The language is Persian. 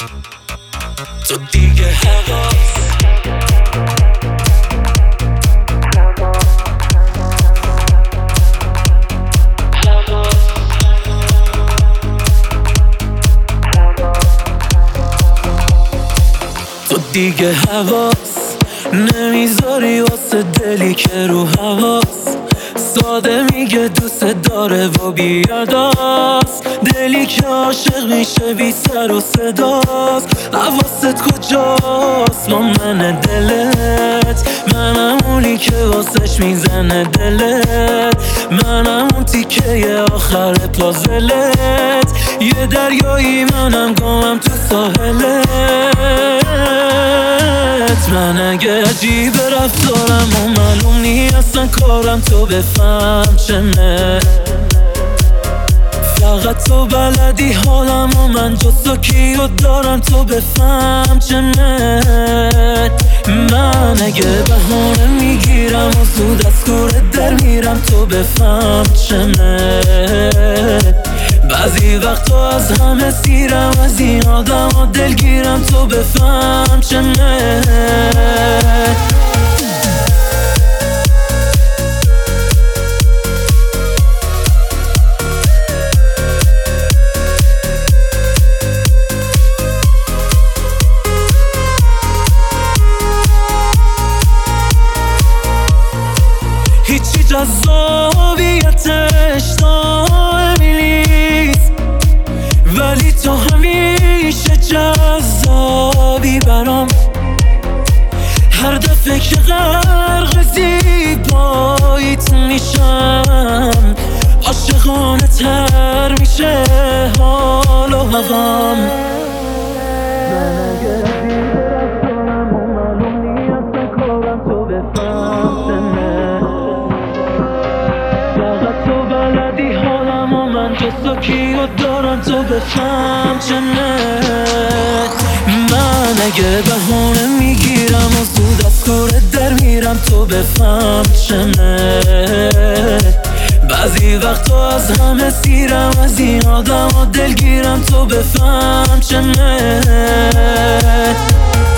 تو دیگه حواس تو دیگه حواس نمیذاری واسه دلی که رو حواس ساده میگه دوست داره و بیاداست دلی که عاشق میشه بی سر و صداست حواست کجاست با من دلت منم اونی که واسش میزنه دلت منم اون تیکه آخر پازلت یه دریایی منم گامم تو ساحلت من اگه عجیب رفتارم و معلوم نی اصلا کارم تو بفهم چمه فقط تو بلدی حالم و من جز تو کیو دارم تو بفهم چمه من اگه بهونه میگیرم و زود از کوره در میرم تو بفهم چمه بعضی وقتا از همه سیرم از این آدم و دلگیرم تو بفهم چمه هیچی جذابیتش دائمی نیست ولی تو همیشه جذابی برام هر دفعه که غرق زیباییت میشم عاشقانه تر میشه حال و هوام من اگه عجیب رفتارم و معلوم نی اصلا کارم تو بفهم تو کیو دارم تو بفهم چنه من اگه بهونه میگیرم و زود از کوره در میرم تو بفهم چنه بعضی وقتا از همه سیرم از این آدم و دلگیرم تو بفهم چنه